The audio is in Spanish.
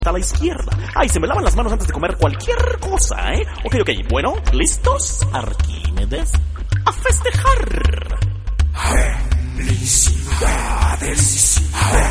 a la izquierda. Ay, se me lavan las manos antes de comer cualquier cosa, ¿eh? Ok, bueno, ¿listos? Arquímedes, a festejar. Felicidades.